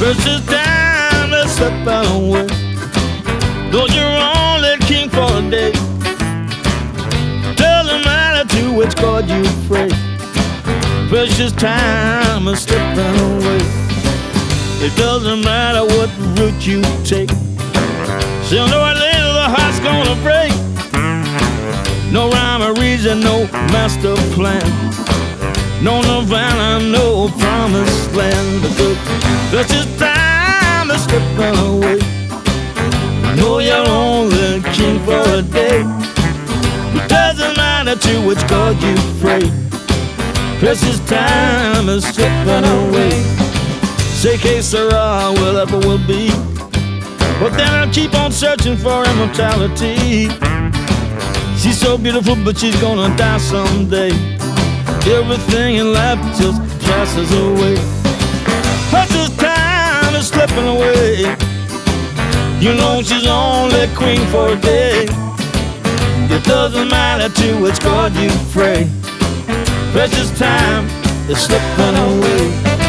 Precious time is slipping away. Though you're only king for a day, doesn't matter to which God you pray. Precious time is slipping away. It doesn't matter what route you take. Sooner or later the heart's gonna break. No rhyme or reason, no master plan, no Nirvana, no promised land. Because precious time is slipping away. Know you're only king for a day. It doesn't matter to which God you pray. Precious time is slipping away. Say que sera, whatever will be. But then I'll keep on searching for immortality. She's so beautiful, but she's gonna die someday. Everything in life just passes away. Precious time is slipping away. You know she's only queen for a day. It doesn't matter to which God you pray. Precious time is slipping away.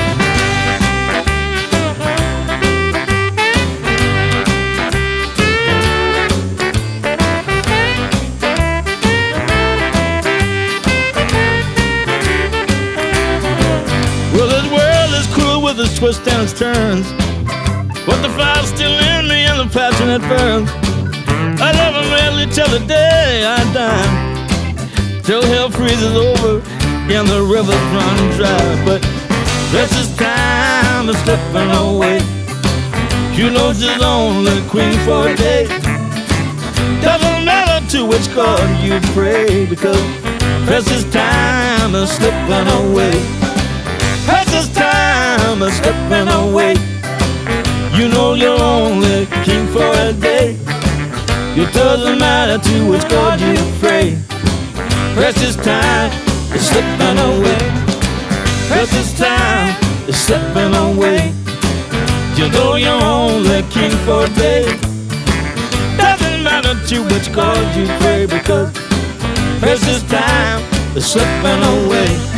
Well, this world is cruel with its twists and its turns, but the fire's still in me and the passion it burns. I love him really till the day I die, till hell freezes over and the rivers run dry. But precious time is slipping away. You know she's only queen for a day. Doesn't matter to which God you pray, because precious time is slipping away. Precious time is slipping away. You know you're only king for a day. It doesn't matter to which God you pray. Precious time is slipping away. Precious time is slipping away. You know you're only king for a day. Doesn't matter to which God you pray, because precious time is slipping away.